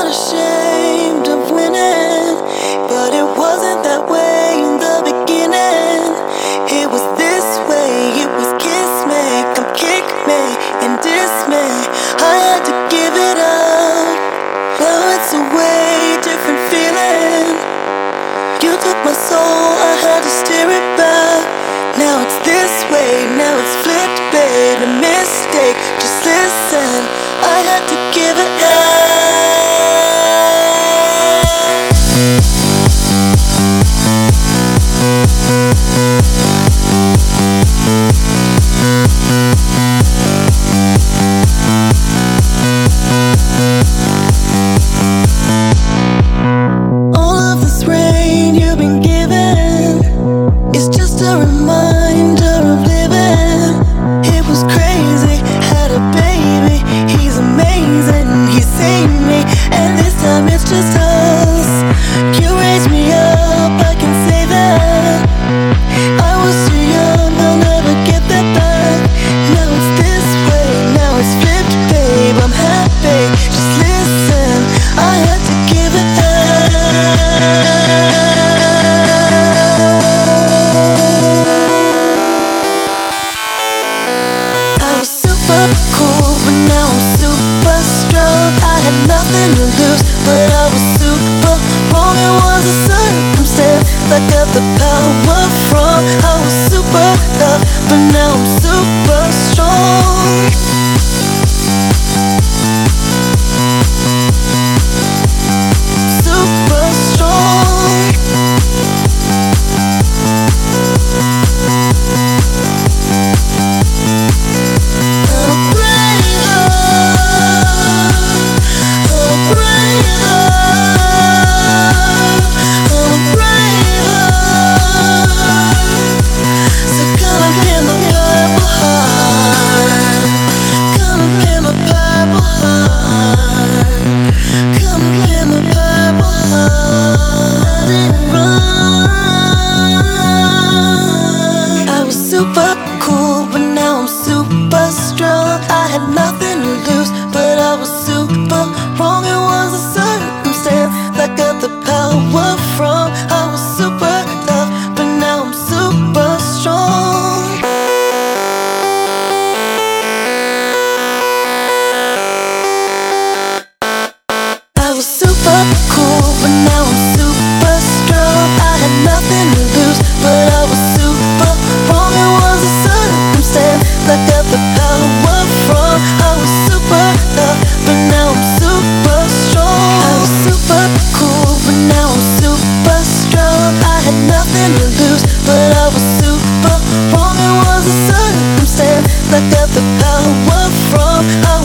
not ashamed of winning, but it wasn't that way in the beginning. It was this way, it was kiss me, come kick me and diss me. I had to give it up. Now it's a way different feeling. You took my soul, I had to steer it back. Now it's this way, now it's flipped, babe. A mistake, just listen. I had to give it up. All of this rain you've been given is just a reminder of living. It was crazy, had a baby, he's amazing, he saved me, and this time it's just us. You raised me up, I can say that. I was too young, I'll never get that back. Now it's this way, now it's flipped, babe, I'm happy, just listen. I had to give it up. I was super cool, but now I'm super strong. I had nothing to lose, but I was super wrong. It was a circumstance I got the power from. I was super tough, but now I'm super strong. Super strong. Super cool, but now I'm super strong. I had nothing to lose, but I was super wrong. It was a circumstance that got the power from. I was super tough, but now I'm super strong. I was super cool, but now I'm super strong. I had nothing to lose, but I was super wrong. It was a circumstance that got the power from. I was super tough, but now I'm super strong. I was super cool, but now I'm super strong. I had nothing to lose, but I was super wrong. It was a circumstance that got the power from.